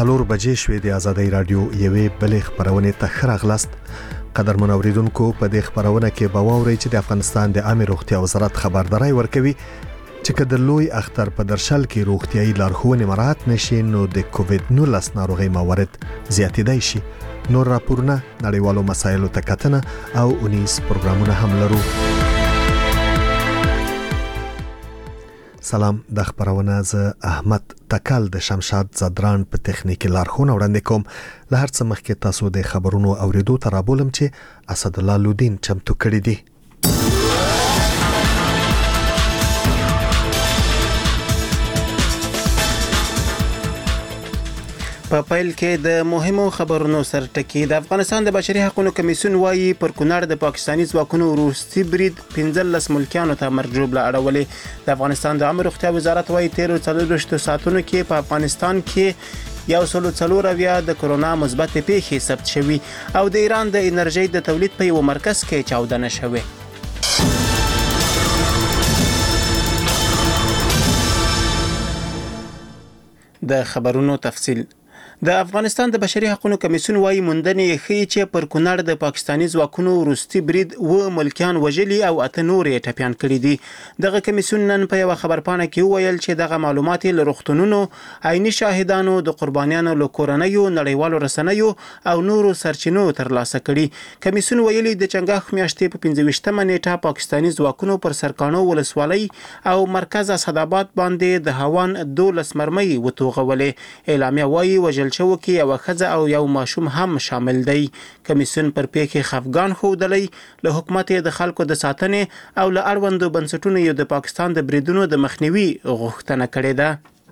څلور بجې شوې د آزادۍ رادیو یوې بلې خبرونې ته ښه راغلاست. قدرمن اوریدونکو، په دې خبرونه کې به واورئ چې د افغانستان د عامه روغتیا وزارت خبرداری ورکوي چې که د لوی اختر په درشل کې روغتیايي لارښوونې مراعات نشي نو د کووډ 19 ناروغۍ موارد زیاتېدای شي. نور راپورونه، نړیوالو مسایلو ته کتنه او اونیز پروګرامونه هم لرو. سلام، د خبرونه زه احمد تکل د شمشاد زدران په تخنیکی لارښوونه وړاندې کوم. له هر څه مخکې تاسو د خبرونو اوریدو ته رابولم چې اسد الله لودین چمتو کړی دی. په پیل کې د مهمو خبرونو سرټکی. د افغانستان د بشري حقوقو کمیسیون وایي پر کونړ د پاکستاني ځواکونو روسي برید 15 ملکیانو ته مرګ ژوبله اړولې. د افغانستان د عامه روغتیا وزارت وایي 13 ساعتونو کې په افغانستان کې 140 د کرونا مثبت پیښې ثبت شوي او د ایران د انرژي د تولید په یو مرکز کې چاودنه شوې. د خبرونو تفصیل. د افغانستان د بشري حقوقو کمیسیون وایي موندنې ښیي چې پر کونړ د پاکستاني ځواکونو روسي برید و ملکیان وژلي او 8 نور یې ټپیان کړي دي. دغه کمیسیون نن په یو خبرپاڼه کې وویل چې دغه معلومات له روغتونونو، عیني شاهدانو، د قربانیانو له کورنیو، نړیوالو رسنیو او نورو سرچینو ترلاسه کړي. کمیسیون ویلي د چنګاښ میاشتې په 25مه نیټه پاکستاني ځواکونو پر سرکانو ولسوالۍ او مرکز اسداباد باندې د هوان 12 مرمۍ وتوغولې. اعلامیه وایي وژل شو کې یو ښځه او یو ماشوم هم شامل دی. کمیسیون پر پیښې خفګان ښودلی، له حکومت د خلکو د ساتنې او له اړوندو بنسټونو یو د پاکستان د بریدونو د مخنیوي غوښتنه کړې ده.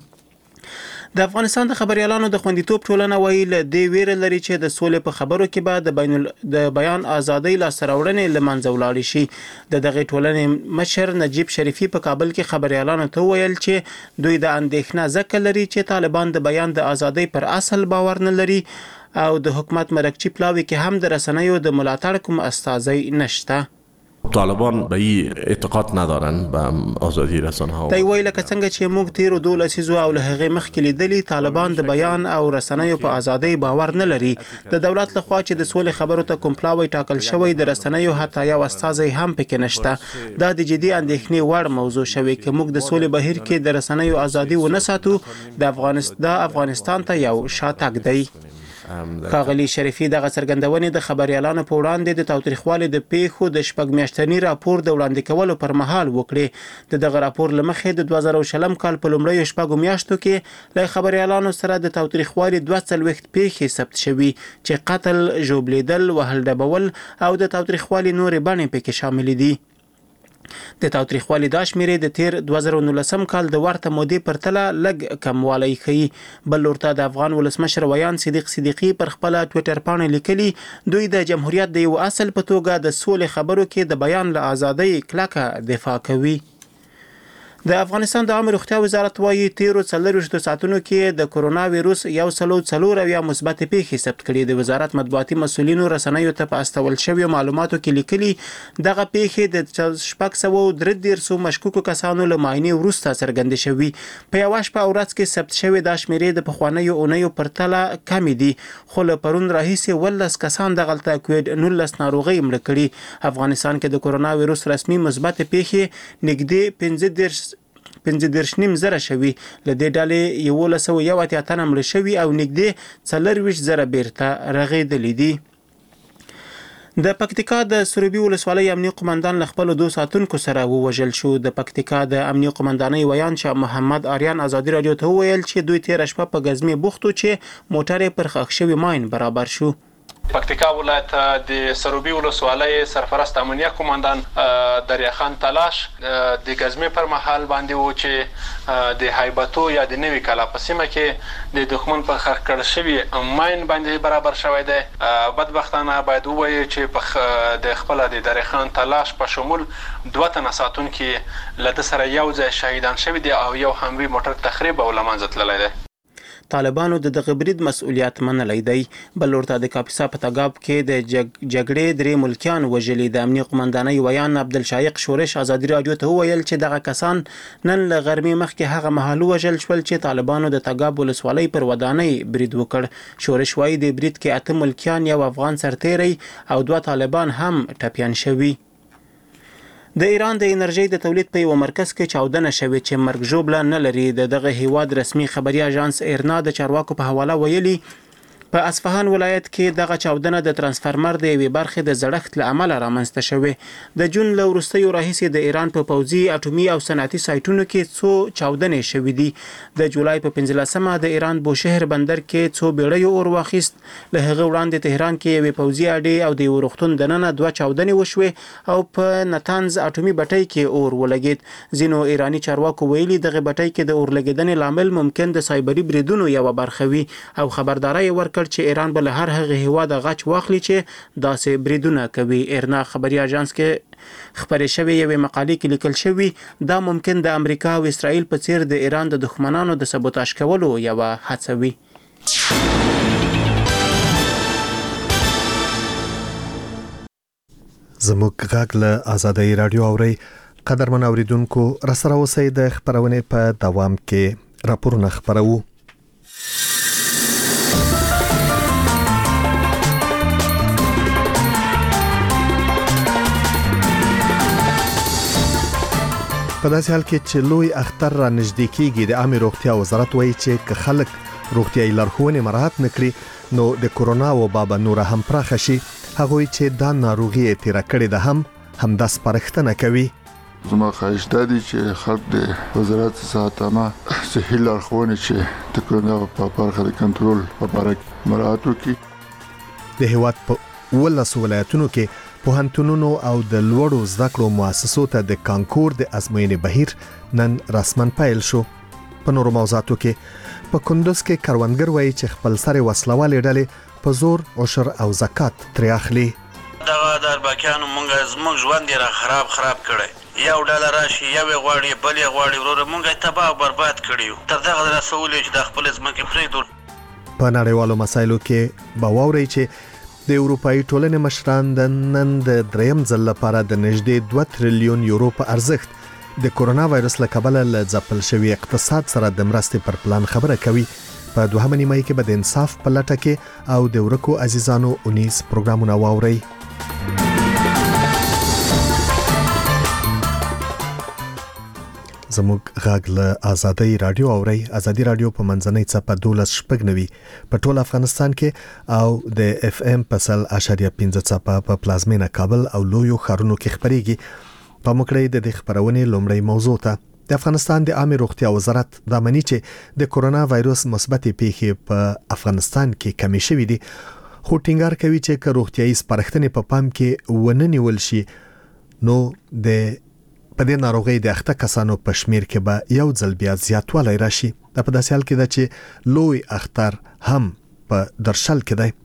د افغانستان د خبريالانو د خوندیتوب ټولنه وایي له دې ویره لري چې د سولې په خبرو کې به د بیان ازادۍ لاسته راوړنې له منځه ولاړې شي. دغه ټولنې مشر نجیب شریفي په کابل کې خبريالانو ته ویل چې دوی د اندېښنه ځکه لري چې طالبان د بیان د ازادۍ پر اصل باور نه لري او د حکومت مرکچی پلاوي کې هم د رسنیو د ملاتړ کوم استازی نشته. طالبان به این اعتقاد ندارن به آزادی رسانه ها. دی ویل که څنګه چې موږ تیر 2 لسیزو او له هغه مخکې لیدلي طالبان د بیان او رسنیو په ازادۍ باور نه لري. د دولت لخوا چې د سولې خبرو ته کوم پلاوی ټاکل شوی د رسنیو حتی یو استازی هم پکې نشته. دا د جدي اندېښنې وړ موضوع شوی چې موږ د سولې بهیر کې د رسنیو ازادي ونه ساتو د افغانستان ته یو شاتګ دی. ښاغلي شریفي دغه څرګندونې د خبريالانو په وړاندې د تاوتریخوالي د پیښو د شپږ میاشتني راپور د وړاندې کولو پر مهال وکړي. دغه راپور له مخې د 2020 کال په لومړیو شپږو میاشتو کې له خبريالانو سره د تاوتریخوالي 42 پیښې ثبت شوي چې قتل، ژوبلیدل، وهل ډبول او د تاوتریخوالي نورې بڼې پکې شامل دي. د تاوتریخوالي دا شمیرې د تیر 2019 کال د ورته مودې پرتله لږ کموالی ښیي. بل لورته د افغان ولسمشر ویان صدیق صدیقي پر خپل ټویټر باندې لیکلي دوی د جمهوریت د یو اصل په توګه د سولې خبرو کې د بیان له ازادۍ کلکه دفاع کوي. د افغانستان د عامه روغتیا وزارت وایي 13 ساعتونو کې د کرونا وایروس 140 مثبت پیښې ثبت کړي. د وزارت مطبوعاتي مسؤلینو رسنیو ته په استول شوی معلوماتو کې لیکلي دغه پیښې د 633 مشکوکو کسانو له معاینې وروسته څرګندې شوي. په یو شپه او ورځ کې ثبت شوی د شمیرې د پخوانیو اونیو پرتله کم دي، خو له پرون راهیسې 12 کسان دغلته کووډ 19 ناروغي مړه کړي. افغانستان کې د کرونا وایروس رسمي مثبت پیښې نږدې 15.5 زره شوي. له دې ډلې 1181 تنه مړه شوي او نږدې 24 زره بیرته رغېدلي دي. د پکتیکا د سروبي ولسوالۍ امنیه قومندان له خپل 2 ساتونکو سره ووژل شو. د پکتیکا د امنیه قومندانۍ ویان شاه محمد آریان آزادي رادیو ته وویل چې دوی تیر شپه په غزمې بوختو چې موټر پر خښ شوی ماین برابر شو. پکتیکا ولایت د سروبي ولسوالۍ سرپرست امنیه قومندان دریاخان تلاش د غزمې پر مهال باندې و چې د هایبتو یا د نوي کلا په سیمه کې د دښمن په خښ کړل شوی ماین باندې برابر شوی دی. بدبختانه باید ووایو چې د خپل د دریاخان تلاش په شمول 2 تنه ساتونکي له د سره یو ځای شهیدان شوي دي او یو هموي موټر تخریب او له منځه تللی دی. طالبانو د دغه برید مسؤلیت منلی دی. بل ورته د کاپیسا په تګاب کې د جګړې 3 ملکیان وژلي. د امنیه قومندانۍ ویان عبدالشایق شورش ازادي رادیو ته وویل چې دغه کسان نن له غرمې مخکې هغه مهال وژل شول چې طالبانو د تګاب ولسوالۍ پر ودانۍ برید وکړ. شورش وایي د برید کې 8 ملکیان، یو افغان سرتیری او 2 طالبان هم ټپیان شوي. د ایران د انرژۍ د تولید په یو مرکز کې چاودنه شوې چې مرګ ژوبله نه لري. دغه هیواد رسمي خبري اژانس ایرنا د چارواکو په حواله ویلي په اصفهان ولایت کې دغه چاودنه د ترانسفارمر د یوې برخې د زړښت له امله رامنځته شوې. د جون له وروستیو راهیسې د ایران په پوځي، اټومي او صنعتي سایټونو کې څو چاودنې شوې دي. د جولای په 15مه د ایران بوشهر بندر کې څو بیړیو اور واخیست. له هغه وړاندې تهران کې یوې پوځي اډې او د یو روغتون دننه 2 چاودنې وشوې او په نتانز اټومي بټۍ کې اور ولګید. ځینو ایرانی چارواکو ویلي دغه بټۍ کې د اور لګیدنې لامل ممکن د سایبري بریدونو یوه برخه وي او خبرداري ورکړ چې ایران به له هر هغه هیواد غچ واخلي چې داسې بریدونه کوي. ایرنا خبري اژانس کې خبرې شوې یوې مقالې کې لیکل شوی دا ممکن د امریکا او اسرائیل په څیر د ایران د دښمنانو د سبوتاژ کولو یوه هڅه وي. زموږ غږ له آزادۍ رادیو اوري. قدرمن اوریدونکو، راسره اوسئ. د خبرونې په دوام کې راپورونه خبرو. په داسې حال کې چې لوی اختر را نږدې کېږي، د عامه روغتیا وزارت وایي چې که خلک روغتیايي لارښوونې مراعات نکړي نو د کورونا وبا به نور هم پراخه شي. هغوی چې دا ناروغي تیر کړي ده هم د سپارښتنه کوي. زما خواهش دی چې خلک د وزارت صحت عامه صحي لارښوونې چې د کورونا په برخه د کنټرول په اړه مراعات وکړي. د هیواد په 12 ولایتونو کې پوهنتونونو او د لوړو زده کړو مؤسسو ته د کانکور د ازموینې بهیر نن رسماً پیل شو. په نورو موضوعاتو کې په کندوز کې کروندګر وایي چې خپل سره وسلوالې ډلې په زور عشر او زکات ترې اخلي. دغه درباکیانو موږ ژوند یې را خراب کړی. یو ډله راشي، یو غواړي، بل یې غواړي، ورور موږ تباہ او برباد کړیو. تر دغه رسولې چې د خپل ځمکې پرېږدو. په نړیوالو مسایلو کې به واورئ چې د اروپאי ټولنې مشران د نن د دریم ځل لپاره د نږدې 2 تریلیون یورو په ارزښت د کورونا وایرس له کبله له ځپل شوي اقتصاد سره د مرستې پر پلان خبره کوي. په دوهمه نیمه کې به د انصاف په لټه کې او د ورکو عزیزانو 19 پروګرامونه واورئ. زموږ غږ له آزادۍ رادیو اوري. آزادۍ رادیو په منځنۍ څپه 12.9 په ټول افغانستان کې او د اف ام په 100.5 څپه په پلازمینه کابل او لویو ښارونو کې خبريږي. په مکړې د دې خبرونې لومړی موضوع ته د افغانستان د عامه روغتیا وزارت دا مني چې د کورونا وایرس مثبت پیښې په افغانستان کې کمی شوې دي، خو ټینګار کوي چې که روغتیايي سپارښتنې په پام کې ونه نیول شي نو د په دې ناروغي د اخته کسانو په شمیر کې به یو ځل بیا زیاتوالی راشي. دا په داسې حال کې ده چې لوی اختر هم په درشل کې دی.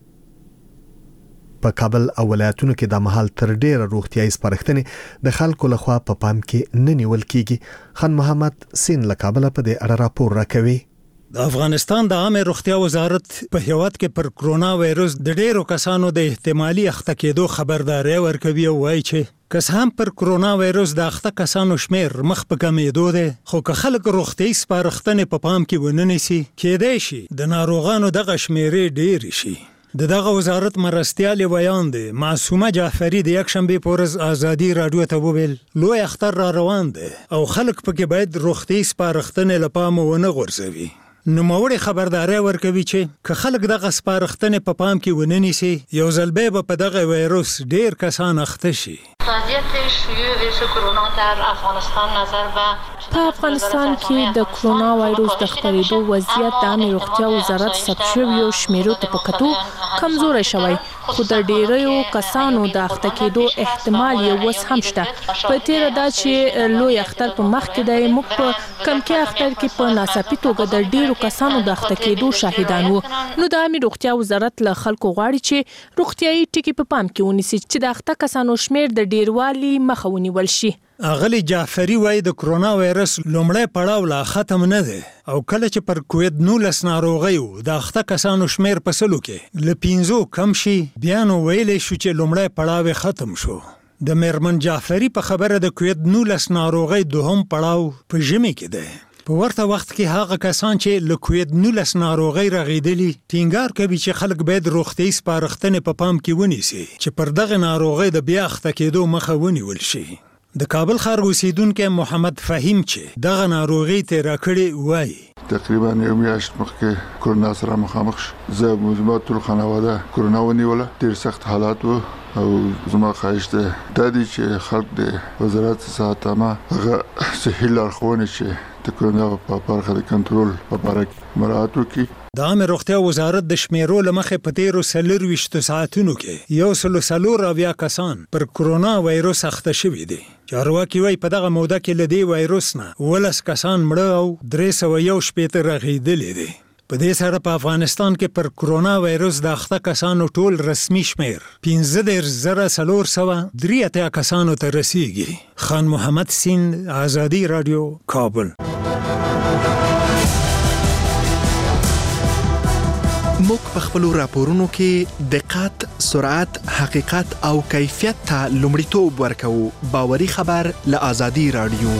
په کابل او ولایتونو کې د مهال تر ډیره روغتیايي سپارښتنې د خلکو لخوا په پام کې نه نیول کیږي. خان محمد سین له کابل په دې اړه راپور راکوي. د افغانستان د عامه روغتیا وزارت په هیواد کې پر کرونا وایرس د ډیرو کسانو د احتمالي اخته کېدو خبرداري ورکوي او وایي چې کس هم پر کرونا وایرس د اخته کسانو شمیر مخ په کمیدو ده، خو که خلک روغتیايي سپارښتنې په پام کې ونه نیسي کېدای شي د ناروغانو دغه شمیرې ډیر شي. دغه وزارت مرستیال ویان دی معصومه جعفری د یک شنبه پورز آزادی رادیو ته وویل لوی اختر را روان دی او خلک پکې باید روغتیايي سپارښتنې لپاره ونه غورځوي. نوموړي خبرداري ورکوي چې که خلک دغه سپارښتنې په پام کې ونه نیسي یو ځل به په دغه وایرس ډیر کسان اخته شي. وضعیت شیوع ویروس کرونا در افغانستان نظر به په افغانستان کې د کرونا وایرس د خپرېدو وضعیت د عامه روغتیا وزارت ثبت شویو شمیرو ته په کتو کمزوري شوی، خو د ډیرو کسانو د اخته کېدو احتمال یې اوس هم شته. په تیره دا چې لوی اختر په مخ کې دی، موږ په کم کې اختر کې په ناڅاپي توګه د ډیرو کسانو د اخته کېدو شاهدان وو. نو د عامه روغتیا وزارت له خلکو غواړي چې روغتیايي ټکي په پام کې ونیسي چې د اخته کسانو شمیر د ډیروالي مخه ونیول شي. اغلی جعفری وایي د کرونا وایرس لومړی پړاو لا ختم نه دی او کله چې پر کووید-19 ناروغي د اخته کسانو شمیر په سلو کې له 5 کم شي بیا نو ویلی شو چې لومړی پړاو ختم شو. د میرمن جعفری په خبره د کووید-19 ناروغي دوهم پړاو په ژمي کې دی. په ورته وخت کې هغه کسان چې له کووید-19 ناروغي رغېدلي ټینګار کوي چې خلک باید روغتیايي سپارښتنې په پام کې ونیسي چې پر دغه ناروغي د بیا اخته کېدو مخه ونیول شي. د کابل ښار اوسیدونکی محمد فهیم چې دغه ناروغي تېره کړې وایي تقریبا یو میاشت مخکې کرونا سره مخامخ زه زما ټول خانواده کرونا ونیوله. ډېر سخت حالات و او زما خواهش ده دا دی چې خلک د وزارت صحت عامه هغه صحي لارښوونې چې د کرونا په برخه د کنټرول په باره کې مراعات وکړي. د عامه روغتیا وزارت د شمیرو له مخې په تیرو 24 ساعتونو کې 104 کسان پر کرونا وایرس اخته شوي دي. چارواکي وایي په دغه موده کې له دې وایرس نه 19 کسان مړه او 311 رغېدلي دي. په دې سره په افغانستان کې پر کرونا وایرس د اخته کسانو ټول رسمي شمیر 15483 کسانو ته رسیږي. خان محمد سین، آزادی رادیو، کابل. موږ په خپل راپورونو کې دقت، سرعت، حقیقت او کیفیت ته لومړیتوب ورکوو. باوري خبر له آزادی رادیو.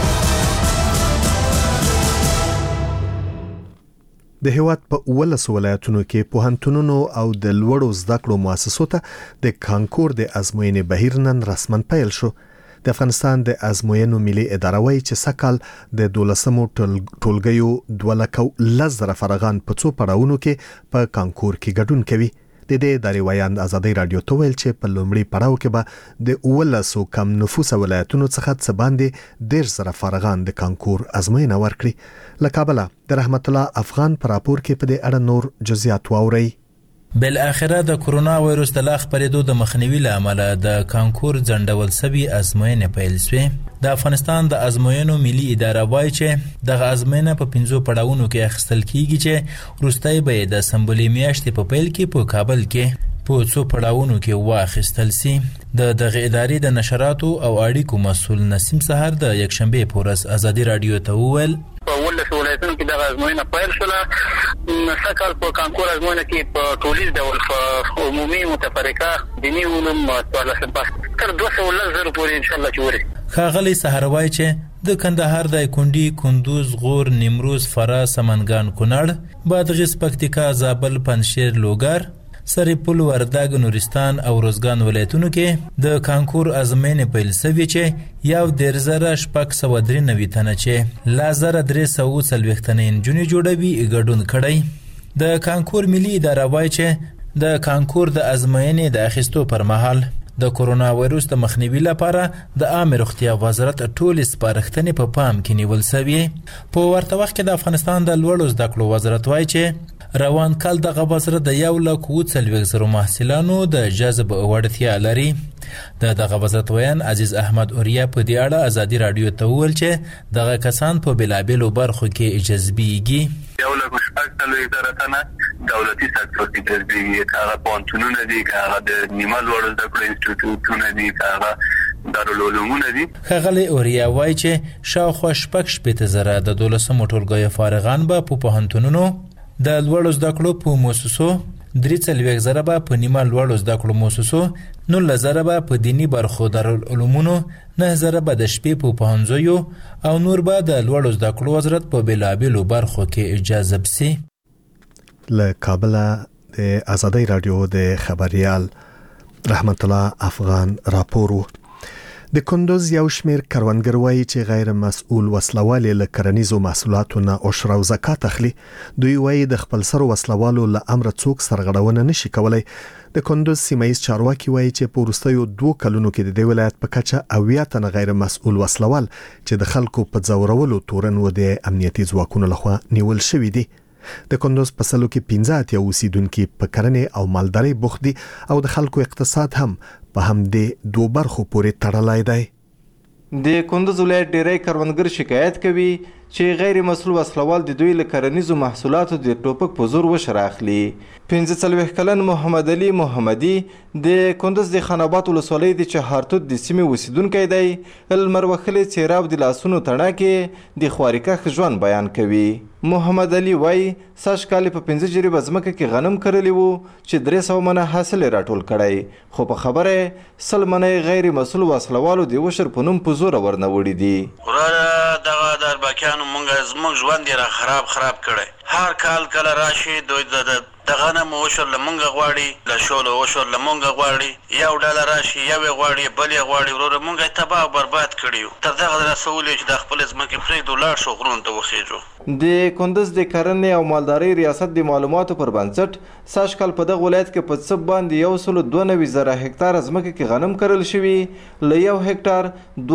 د هیواد په 19 ولایتونو کې پوهنتونونو او د لوړو زده کړو مؤسسو ته د کانکور د ازموینې بهیر نن رسماً پیل شو. د افغانستان د ازموینو ملي اداره وایي چې سکهال د 12مو ټولګیو 210,000 فارغان په څو پړاوونو کې په کانکور کې ګډون کوي. د دې ادارې ویاند آزادی رادیو ته ویل چې په لومړي پړاو کې به د 19 کم نفوس ولایتونو څخه څه باندې 10,000 فارغان د کانکور ازموینه ورکړي. له کابل د رحمت الله افغان پر راپور کې په دې اړه نور جزئیات واورئ. بالاخره د کرونا وایرس د لاخ پرېدو د مخنیوي لامل د کانکور ځنډول سوي ازموینې پیل شوې. د افغانستان د ازموینو ملي اداره وایي چې دغه ازموینه په 5 پړاوونو کې اخیستل کیږي چې وروستۍ به د سمبولې میاشتې په پیل کې په کابل کې په 2 پړاوونو کې واخیستل سي. د دغه ادارې د نشراتو او اړیکو مسؤل نسیم سحر د یکشنبه په ورځ آزادی رادیو ته وویل په 19 ولایتونو کې دغه ازموینه پیل شوه. سکهال په کانکور ازموینه کې په ټولیز ډول په عمومي متفرقه دیني علوم څوارلسم پاس تر 210,000 پورې ان شاء الله چې ورسي. ښاغلی سحر وایي چې د کندهار د کونډي، کندوز، غور، نیمروز، فراه، سمنګان، کونړ، بادغیس، پکتیکا، زابل، پنجشیر، لوګر، سرپل، وردګ، نورستان او روزګان ولایتونو کې د کانکور ازموینې پیل شوې چې 1,693 تنه چې 1,340 تنه نجونې جوړوي ګډون کړی. د کانکور ملي اداره وایي چې د کانکور د ازموینې د اخیستو پر مهال د کرونا وایرس د مخنیوي لپاره د عامه روغتیا وزارت ټول سپارښتنې په پام کې نیول شوې. په ورته وخت کې د افغانستان د لوړو زده کړو وزارت وایي چې روان کال دغه وزارت د 1,40,000 محصلانو د جذب وړتیا لري. دغه وزارت ویان عزیز احمد اوریا په دې اړه آزادی رادیو ته وویل چې دغه کسان په بلابلو برخو کې جذبېږي. 1,40,000 دولتي سکتور کې جذبېږي، هغه پوهنتونونه دي، هغه د نیمه لوړو زده کړو انسټیټیوټونه دي، هغه دارالعلومونه دي. ښاغلی اوریا وایي چې شاوخوا 6,000 د 12مو ټولګیو فارغان به په پوهنتونونو، د لوړو زده کړو په مؤسسو، 3,000 به په نیمه لوړو زده کړو مؤسسو، 19,000 به په دینی برخو دارالعلومونو، 9,000 به د شپې په پوهنځیو او نور به د لوړو زده کړو وزارت په بېلابېلو برخو کې جذب سي. له کابل د آزادی رادیو د خبريال رحمت الله افغان راپورو. د کندوز یو شمیر کروندګر وایي چې غیر مسؤل وسلوالې له کرنیزو محصولاتو نه عشر او زکات اخلي. دوی وایي د خپل سرو وسلوالو له امر څوک سرغړونه نشي کولای. د کندوز سیمایي چارواکي وایي چې په وروستیو 2 کلونو کې د دې ولایت په کچه 80 تنه غیر مسؤل وسلوال چې د خلکو په ځورولو تورن و د امنیتي ځواکونو لخوا نیول شوی دي. د کندوز په سلو کې 15 اوسیدونکو په کرنې او مالدارۍ بوخت دي او د خلکو اقتصاد هم په همدې 2 برخو پورې تړلی دی. د کندوز ولایت ډیری کروندګر شکایت کوي چې غیر مسؤل وسلوال د دوی له کرنیزو محصولاتو د ټوپک په زور وشر اخلي. 45 کلن محمد علي محمدي د کندز د خاناباد ولسوالۍ د چهارتوت د سیمې اوسیدونکی دی. لمر وهلې څېره او د لاسونو تڼاکې د خوارکښ ژوند بیان کوي. محمد علي وایي سږ کال په 15 جریبه ځمکه کې غنم کرلی وو چې 300 منه حاصل یې راټول کړی، خو په خبره 100 منه غیر مسؤل وسلوالو د وشر په نوم په زوره ورنه وړي دي. وراره دغه د اربکیانو زموږ ژوند یې را خراب کړی. هر کال کله راشي دوی د غنم وشر له مونږه غواړي، له شولو وشر له مونږه غواړي، یو ډله راشي یو یې غواړي بل یې غواړي. وروره مونږ یې تباه او برباد کړي یو. تر دغه رسولو چې د خپلې ځمکې پرېږدو لاړ شو غرونو ته وخیږو. د کندز د کرنې او مالدارۍ ریاست د معلوماتو پر بنسټ سږ کال په دغه ولایت کې په څپ باندې 192,000 هکتاره ځمکه کې غنم کرل شوي، له 1 هکتار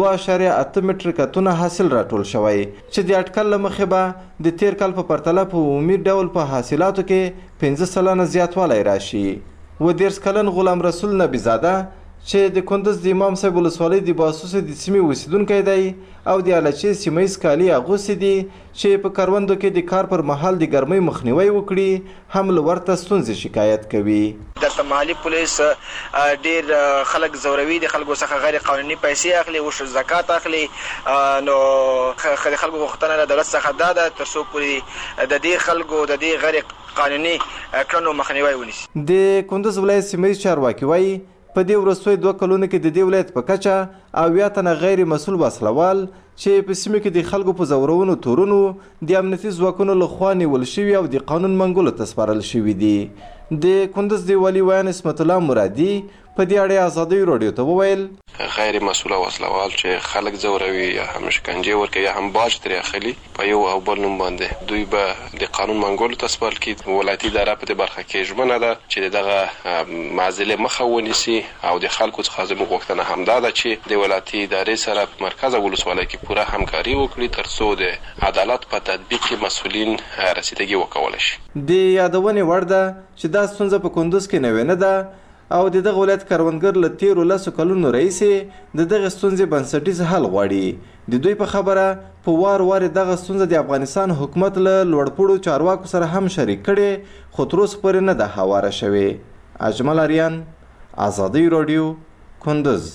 2.8 متر کتونه حاصل راټول شوی چې د اټکل له مخې به د تیر کال په پرتله په عمومي ډول په حاصلاتو کې 15% زیاتوالی راشي. 30 کلن غلام رسول نبیزاده چې د کندز د امام صاحب ولسوالۍ د باسوس د سیمې اوسیدونکی دی او د الچې سیمه ییز کالي اغوستي دي چې په کروندو کې د کار پر مهال د ګرمۍ مخنیوی وکړي، هم له ورته ستونزې شکایت کوي. دلته محلي پولیس ډیر خلک زوروي، د خلکو څخه غیر قانوني پیسې اخلي، وشو زکات اخلي. نو خلکو غوښتنه د دولت څخه دا ده تر څو پورې د دې خلکو د دې غیر قانوني کړنو مخنیوی ونیسي. د کندز ولایت سیمه ییز چارواکي وایي په دې وروستیو 2 کلونو کې د دې ولایت په کچه 80 تنه غیر مسؤل وسلوال چې په سیمه کې د خلکو په زورونو تورونو د امنیتي ځواکونو لخوا نیول شوي او د قانون منګولو ته سپارل شوي دي. د کندز د والي ویان اسمت الله مرادي په دې اړه ازادي راډیو ته وویل غیر مسؤل وسلوال چې خلک زوروي یا هم شکنجه ورکوي یا هم باج ترې اخلي په یو او بل نوم باندې دوی به د قانون منګولو ته سپارل کړي. ولایتي اداره په دې برخه کې ژمنه ده چې دغه معضلې مخه ونیسي او د خلکو څخه زموږ غوښتنه همدا ده چې د ولایتي ادارې سره په مرکز ولسوالۍ کې پوره همکاري وکړي تر څو د عدالت په تطبیق کې مسؤلین رسیدګي وکولای شي. د یادونې وړ ده چې دا ستونزه په کندز کې نوې نه ده او د دغه ولایت کروندګر له 13 کلونو راهیسې د دغه ستونزې بنسټیز حل غواړي. د دوی په خبره په وار دغه ستونزه د افغانستان حکومت له لوړپوړو چارواکو سره هم شریک کړي، خو تر اوسه پورې نه ده هواره شوې. اجمل اریان، ازادي راډیو، کندز.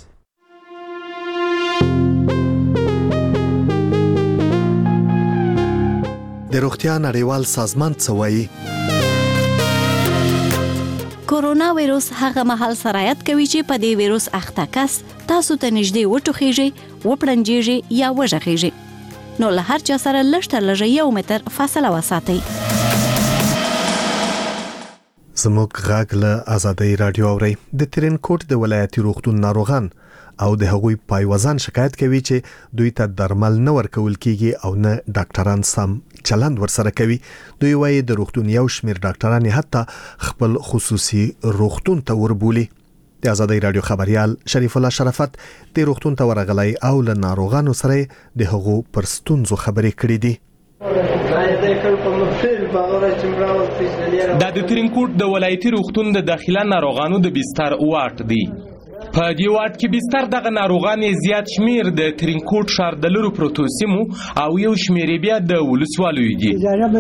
د روغتیا نړیوال سازمان څه وایي؟ کورونا وایروس هغه مهال سرایت کوي چې په دې وایروس اخته کس تاسو ته نږدې وټوخیږي، وپړنجیږي یا وژغیږي. نو له هر چا سره لږ تر لږه 1 متر فاصله وساتئ. زموږ غږ له ازادي راډیو اوري. د ترینکوټ د ولایتي روغتون ناروغان او د هغوی پایوازان شکایت کوي چې دوی ته درمل نه ورکول کیږي او نه ډاکټران سم چلند ورسره کوي. دوی وايي د روغتون یو شمیر ډاکټران حتی خپل خصوصي روغتون ته وربولي. د ازادي راډیو خبريال شریف الله شرافت د روغتون ته ورغلی او له ناروغانو سره د هغو پر ستونزو خبرې کړې دي. دا د ترینکوټ د ولایتي روغتون د داخله ناروغانو د بستر واټ دی. په دې واټ کې بستر دغه ناروغان زیات شمیر د ترینکوټ ښار د لرو پروتو سیمو او یو شمیر بیا د ولسوالیو دي.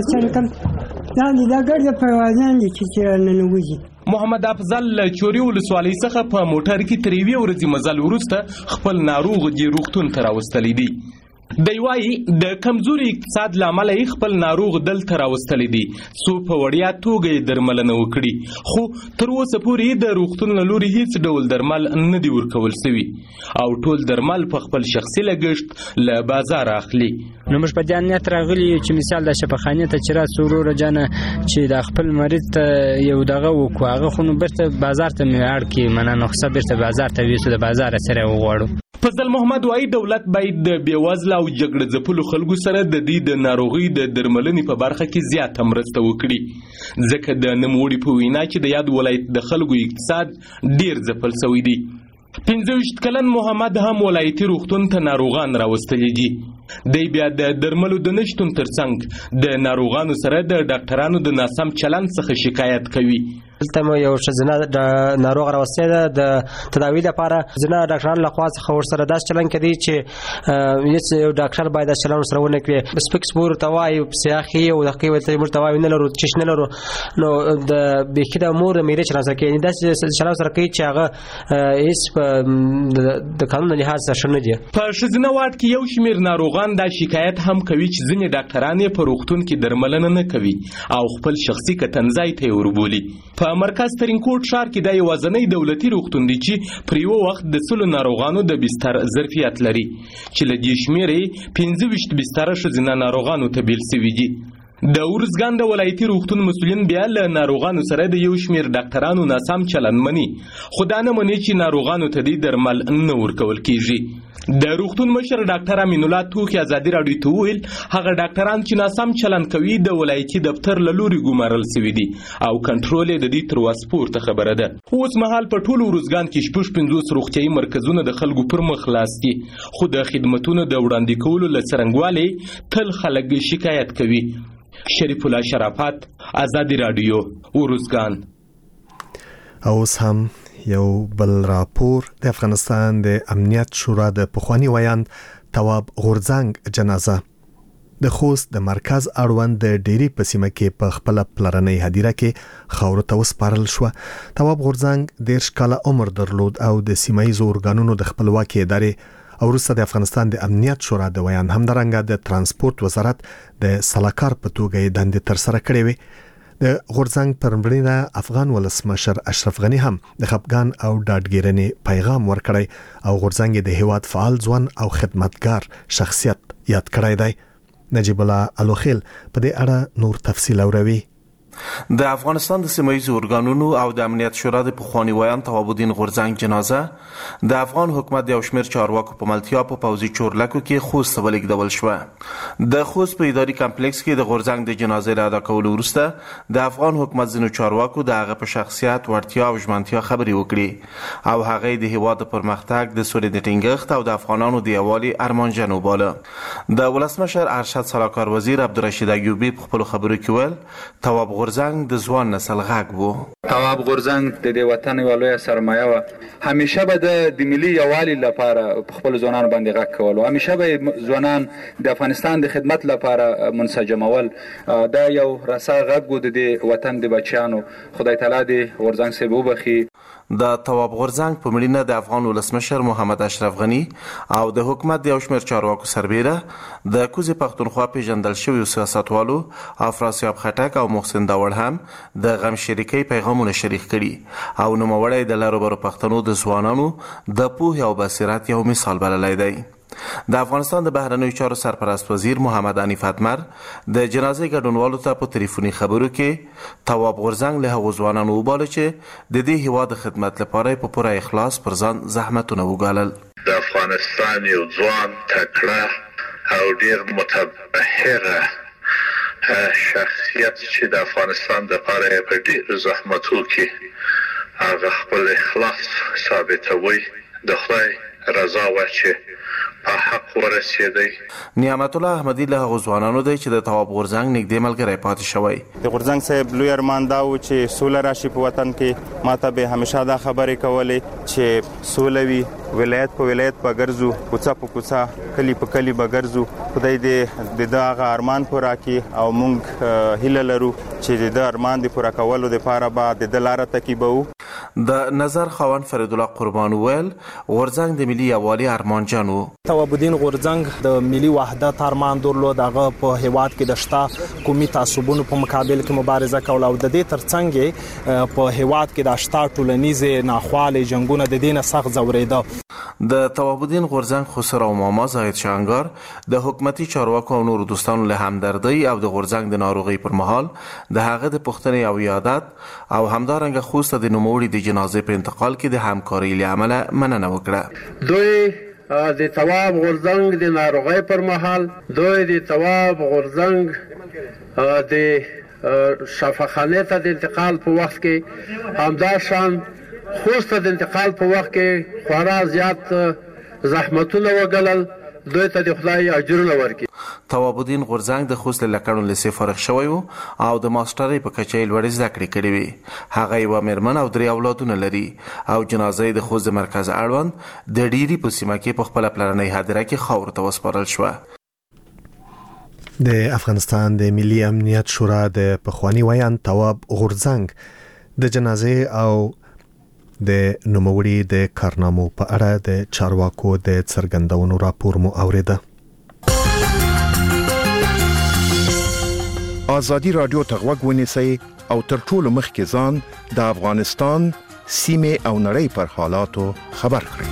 محمد افضل له چوري ولسوالۍ څخه په موټر کې تر یوې ورځې مزل وروسته خپل ناروغ دی روغتون ته راوستلی دی. دی وايي د کمزوري اقتصاد لامل یې خپل ناروغ دلته راوستلی دی څو په وړیا توګه یې درملنه وکړي، خو تر اوسه پورې د روغتون له لوري هیڅ ډول درمل نه دی ورکول شوي او ټول درمل په خپل شخصي لګښت له بازار اخلي. نو موږ په دې نیت راغلي چې مثال د شفاخانې ته چې راسو وروره جانه چې د خپل مریض ته یو دغه وکړو، هغه خو نو بیرته بازار ته مې اړ کړي، منه نسخه بیرته بازار ته ویسو د بازار سره وغواړو. فضل محمد وايي دولت باید د بیوزله او جګړه ځپلو خلکو سره د دې د ناروغۍ د درملنې په برخه کې زیاته مرسته وکړي، ځکه د نوموړي په وینا چې د یاد ولایت د خلکو اقتصاد ډیر ځپل شوی دی. 15 کلن محمد هم ولایتي روغتون ته ناروغان راوستلي دي. دی بیا د درملو د نشتون ترڅنګ د ناروغانو سره د ډاکټرانو د ناسم چلند څخه شکایت کوي دلته مو یو ښځینه ناروغ راوستې ده د تداوی لپاره. ځینې ډاکټرانو له خوا څخه ورسره داسې چلند کوي چې هېڅ یو ډاکټر باید داسې چلند ورسره ونه کړي. سپک سپور ورته وایي سیاخي او دقیق ورته موږ ته وایو نه لرو چش نه لرو، نو د بیخي د مور د میرې چلند سره کوي، داسې چلند سره کوي چې هغه هېڅ د قانون د لحاظ څخه ښه نه دي. په ښځینه واټ کې یو شمېر ناروغان دا شکایت هم کوي چې ځینې ډاکټران یې په روغتون کې درملنه نه کوي او خپل شخصي کتنځای ته یې وربولي. په مرکز ترینکوټ ښار کې دا یوازینی دولتي روغتون دی چې پر یوه وخت د 100 ناروغانو د بستر ظرفیت لري، چې له دې شمېرې 25 بستره ښځینه ناروغانو ته بیل سوي دي. د ارزګان د ولایتي روغتون مسؤلین بیا له ناروغانو سره د یو شمېر ډاکټرانو ناسم چلند مني، خو دا نه مني چې ناروغانو ته دې درمل نه ورکول کیږي. د روغتون مشر ډاکټر امین الله توخی ازادي راډیو ته وویل هغه ډاکټران چې ناسم چلند کوي د ولایتي دفتر له لوري ګمارل سوي دي او کنټرول یې د دې تر وس پورته خبره ده. اوس مهال په ټول ارزګان کې 50 روغتیايي مرکزونه د خلکو پر مخ خلاص دي، خو د خدمتونو د وړاندې کولو له څرنګوالي تل خلک شکایت کوي. شریف الله شرافت، ازادي راډیو، ارزګان. اوس هم یو بل راپور د افغانستان د امنیت شورا د پخوانی ویاند تواب غورځنګ جنازه د خوست د مرکز اړوند د ډيري په سیمه کې په خپل پلرنۍ هدیره کې خاور ته وسپارل شو. تواب غورځنګ 10 کاله عمر درلود او د سیمایي اورګانونو د خپلواکۍ ادارې او وروسته د افغانستان د امنیت شورا د ویاند همدارنګه د ترانسپورت وزارت د سلاکار په توګه یې دندې ترسره کړې وې. د غورځنګ پر مړینه افغان ولسمشر اشرف غنی هم د خپګان او ډاډګیرنې پیغام ورکړی او غورځنګ د هیواد فعال ځوان او خدمتګار شخصیت یاد کړی دی. نجیب الله الوخیل په دې اړه نور تفصیل اوروي. د افغانستان د سیمایي اورګانونو او د امنیت شورا د پخوانی ویاند تواب الدین غورځنګ جنازه د افغان حکومت د یو شمېر چارواکو په ملتیا په پوځي چورلکو کې خوست ته ولېږدول شوه. د خوست په اداري کمپلیکس کې د غورځنګ د جنازې له ادا کولو وروسته د افغان حکومت ځینو چارواکو د هغه په شخصیت، وړتیا او ژمنتیا خبرې وکړي او هغه د هیواد د پرمختګ، د سولې د ټینګښت او د افغانانو د یووالي ارمانجن وباله. د ولسمشر ارشد سلاکار وزیر عبدالرشید ایوبی په خپلو خبرو کې ویل تواب غورځنګ د ځوان نسل غږ وو. تواب غورځنګ د دې وطن یوه لویه سرمایه وه. همیشه به د ملي یووالي لپاره په خپلو ځوانانو باندې غږ کول، همیشه به ځوانان د افغانستان د خدمت لپاره منسجمول. دا یو رسا غږ و د دې وطن د بچیانو. خدای تعالی دې غورځنګ صاحب وبخي. د تواب غورځنګ په مړینه د افغان ولسمشر محمد اشرف غنی او د حکومت د یو شمېر چارواکو سربیره د کوزې پښتونخوا پیژندل شویو سیاستوالو افراسیاب خټک او محسن داوړ هم د غم شریکۍ پیغامونه شریک کړي او نوموړی د لروبرو پښتنو د ځوانانو د پوهې او بصیرت یو مثال بللی دی. د افغانستان د بهرنیو چارو سرپرست وزیر محمد حنیف اتمر د جنازې ګډونوالو ته په تلیفوني خبرو کې تواب غورځنګ له هغو ځوانانو وباله چې د دې هیواد د خدمت لپاره په پوره اخلاص پر ځان زحمتونه وګالل. د افغانستان یو ځوان تکړه او ډیر متبحره شخصیت چې د افغانستان لپاره په ډیر زحمتو کې هغه خپل اخلاص ثابتوي. د خدای رضا و چې په حق ورسېدی. نعمت الله احمدي له هغو ځوانانو دی چې د تواب غورځنګ نږدې ملګری پاتې شوی. د غورځنګ صاحب لوی ارمان دا و چې سوله راشي په وطن کې. ماته به همیشه دا خبرې کولې چې سوله وي، ولایت په ولایت به ګرځو، کوڅه په کوڅه، کلی په کلی به ګرځو. خدای دې د هغه ارمان پوره کړي او موږ هیله لرو چې د ارمان د پوره کولو لپاره به د لاره تعقیبو. د نظر خاوند فرید الله قربان ویل غورځنګ د ملي یووالي ارمانجن و. تواب الدین غورځنګ د ملي وحدت ارمان درلود. هغه په هیواد کې د شته قومي تعصبونو په مقابل کې مبارزه کوله او د دې ترڅنګ په هیواد کې د شته ټولنیزې ناخوالې جنگونه د دې نه سخت ځورېده. د تواب الدین غورځنګ خسرو ماما زاهد شانګار د حکومتي چارواکو او نورو دوستانو له همدردۍ او د غورځنګ د ناروغۍ پر مهال د هغه د پوښتنې او یادت او همدارنګه خوست د نوموړي د جنازې په انتقال کې د همکارۍ له امله مننه وکړه. دوی د تواب غورځنګ د ناروغۍ پر مهال دوی د تواب غورځنګ د شفاخانه ته د انتقال په وخت کې همدا شان خوست د انتقال په وخت کې خورا زیات زحمتونه وګالل. دوی ته د خدای اجرونه ورکړي. تواب الدین غورځنګ د خوست لکړون لسی فارغ شوی او د ماسترۍ په کچې لوړې زده کړې کړې وي. هغه یو مېرمن او 3 اولادونه لري او جنازه د خوست مرکز اړوند د ډيري په سیمه کې په خپل پلانې هدیره کې خاور ته وسپارل شو. د افغانستان د ملي امنیت شورا د پخوانی ویان تواب غورځنګ د جنازه او د نوموړي د کارنامو په اړه د چارواکو د څرګندونو راپور مو اوریده. آزادی رادیو ته غوږ ونیسئ او تر ټولو مخکې ځان د افغانستان سیمې او نړۍ پر حالاتو خبر کړئ.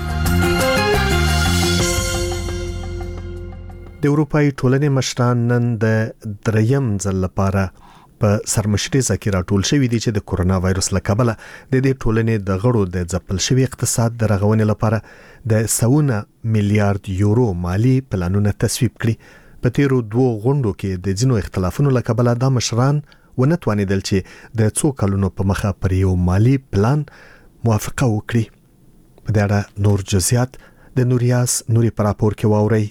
د اروپای ټولنې مشران نن د دریم ځل لپاره په سرمشريزه کې راټول شوي دي چې د کورونا وایروس له کبله د دې ټولنې د غړو د ځپل شوي اقتصاد د رغونې لپاره د 100 میلیارډ یورو مالی پلانونه تصویب کړي. په تیرو 2 غونډو کې د ځینو اختلافونو له کبله د مشران ونه توانیدل چې د 2 کلونو په مخه پر یو مالی پلان موافقه وکړي. په دې اړه نور جزئیات د نوریاس نوري پر راپور کې واوري.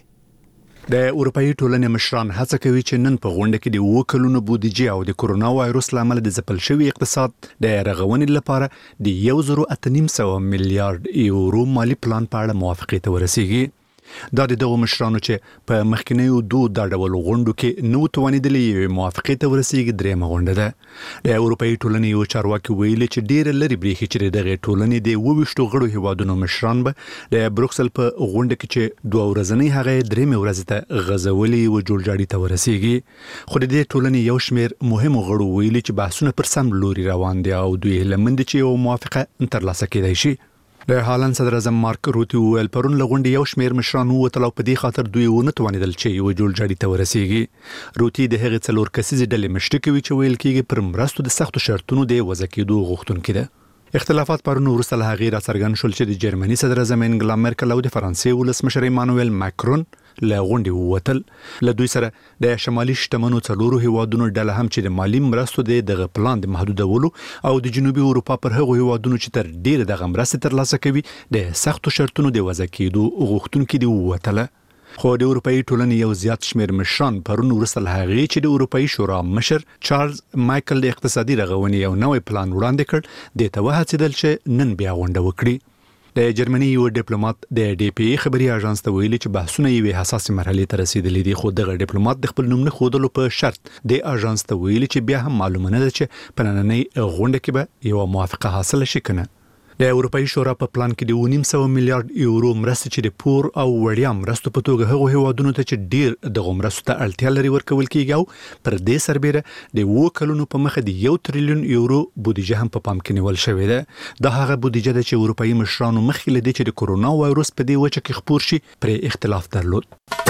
د اروپאי ټولنې مشران هڅه کوي چې نن په غونډه کې د 2 کلونو بودیجه او د کورونا وایروس لامل د ځپل شوی اقتصاد د رغونې لپاره د 1.8 میلیارډ یورو مالی پلان په اړه موافقه ته ورسیږي. دا د دغه مشرانو چې په مخکینیو 2 د ډول غونډو کې نو توانیدلې موافقه ته ورسیږي درېمه غونډه ده. د اروپאי ټولنې یو چارواکي ویلي چې ډېر لري بریخي چې دغه ټولنې د 22 غړو هیوادونو مشران به د بروکسل په غونډه کې چې 2 ورځې هغه درېمه ورځ ته غزولي او جوړجاړي ته ورسیږي. خو د دې ټولنې یو شمېر مهم غړو ویلي چې بحثونه پر سم لوري روان دي او دوی لمند چې یو موافقه ترلاسه کېدای شي. د هالند صدر اعظم مارک روتی ویل پرون لغونډي یو شمېر مشران ووتل او په دې خاطر دوی ونه توانیدل چې یو جوړجاړي ته ورسیږي. روتی د هغې 4 کسیزې ډلې مشري کوي چې ویل کېږي پر مرستو د سختو شرطونو د وضع کېدو غوښتونکې ده. اختلافات پرون وروسته له هغې راڅرګند شول چې د جرمني صدر اعظم انګلا مرکل او د فرانسې ولسمشر ایمانوئل ماکرون له غونډې ووتل. له دوی سره د شمالي شتمنو 4 هیوادونو ډله هم چې د مالی مرستو دغه پلان د محدودولو او د جنوبي اروپا پر هغو هیوادونو چې تر ډیره دغه مرستې ترلاسه کوي د سختو شرطونو د وضع کېدو غوښتونکي دي ووتله. خو د اروپאי ټولنې یو زیات شمېر مشران پرون وروسته له هغې چې د اروپאי شورا مشر چارلز مایکل د اقتصادي رغونې یو نوی پلان وړاندې کړ دې ته وهڅېدل چې نن بیا غونډه وکړي. د جرمني یو ډیپلوماټ د ډي پی ای خبري اژانس ته ویلي چې بحثونه یې حساسه مرحله ته رسیدلي دي. خو دغه ډیپلوماټ د خپل نوم نه ښودلو په شرط د اژانس ته ویلي چې بیا هم معلومه نه ده چې په نننۍ غونډه کې به یو موافقه حاصله شي کنه. د اروپאי شورا په پلان کې د 900 میلیارډ یورو مرستې چې د پور او وړیا مرستو په توګه هغو هیوادونو ته چې ډیر د مرستو ته اړتیا لري ورکول کیږي او پر دې سربېره د 2 کلونو په مخه د 1 تریلیون یورو بودیجه هم په پام کې نیول شوې ده. دا هغه بودیجه ده چې اروپאי مشرانو مخکې لدی چې د کورونا وایروس په دې وجه کې خپور شي پر اختلاف درلود.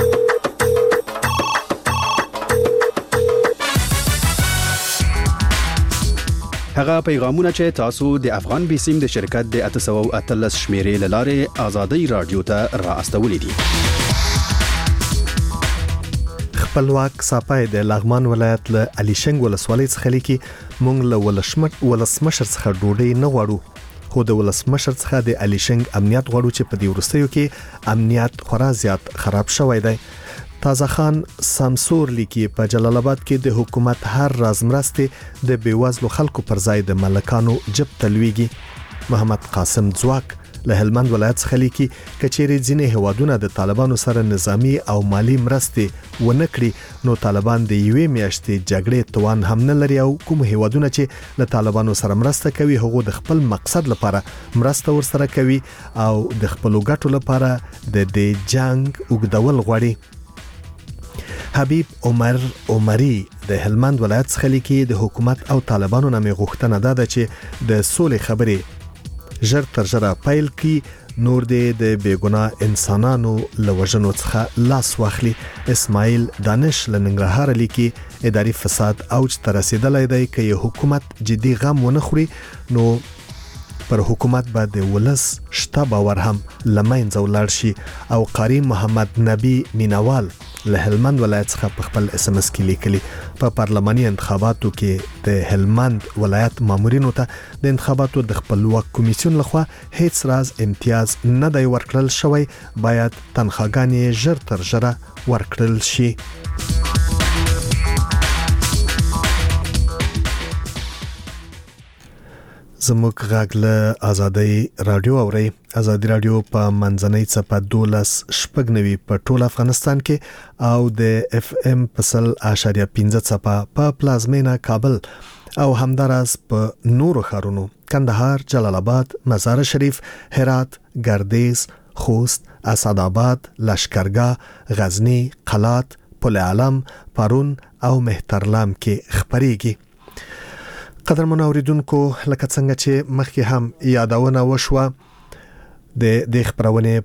هغه پیغامونه چې تاسو د افغان بیسیم د شرکت د 813 شمیرې لاره آزادی رادیو ته را استولې دي. خپلواک صاپای د لغمان ولایت له علي شنګ ولسوالۍ څخه لیکي مونږ له ولسمشر څخه ډوډۍ نه غواړو خو د ولسمشر څخه د علي شنګ امنیت غواړو چې په دې وروستیو کې امنیت خورا زیات خراب شوی دی. تازه خان سامسور لیکي په جلال آباد کې د حکومت هر راز مرستې د بیوزلو خلکو پر ځای د ملکانو جب تلويږي. محمد قاسم ځواک له هلمند ولایت څخه لیکي کچېرې ځینې هوادونه د طالبانو سره نظامی او مالی مرستې ونه کړي نو طالبان د یوې میاشتې جګړې توان هم نه لري او کوم هوادونه چې له طالبانو سره مرسته کوي هغه د خپل مقصد لپاره مرسته ورسره کوي او د خپل ګټو لپاره د دې جنگ وګدول غواړي. حبیب عمری د هلمند ولایت څخه لیکي د حکومت او طالبانو نه غوښتنه ده چې د سولې خبرې ژر تر ژره پیل کړي نور د بیګناه انسانانو لوژنو څخه لاس واخلي. اسماعیل دانش لننګرهار لیکي اداري فساد اوج ته رسیدلی دی که حکومت جدي غم ونه خوري نو پر حکومت به د ولس شته باور هم لمنځه ولاړ شي او قاری محمد نبی مینوال له هلمند ولایت څخه په خپل اس ام اس کې لیکلي په پارلماني انتخاباتو کې د هلمند ولایت مامورینو ته د انتخاباتو د خپلواک کمیسیون لخوا هیڅ راز امتیاز نه دی ورکړل شوی باید تنخواګانې ژر تر ژره ورکړل شي. زموږ غږ له آزادۍ رادیو اوري. آزادۍ رادیو په منځنۍ څپه 12.9 په ټول افغانستان کې او د اف ام پسل 0.15 څپه په پلازمینه کابل او همداراز په نورو ښارونو کندهار، جلال آباد، مزار شریف، هرات، ګردیز، خوست، اسداباد، لشکرګاه، غزنی، قلات، پل علم، پرون او مهترلام کې خبريږي. قدرمن اوریدونکو لکه څنګه چې مخکې هم یادونه وشوه د خبرونه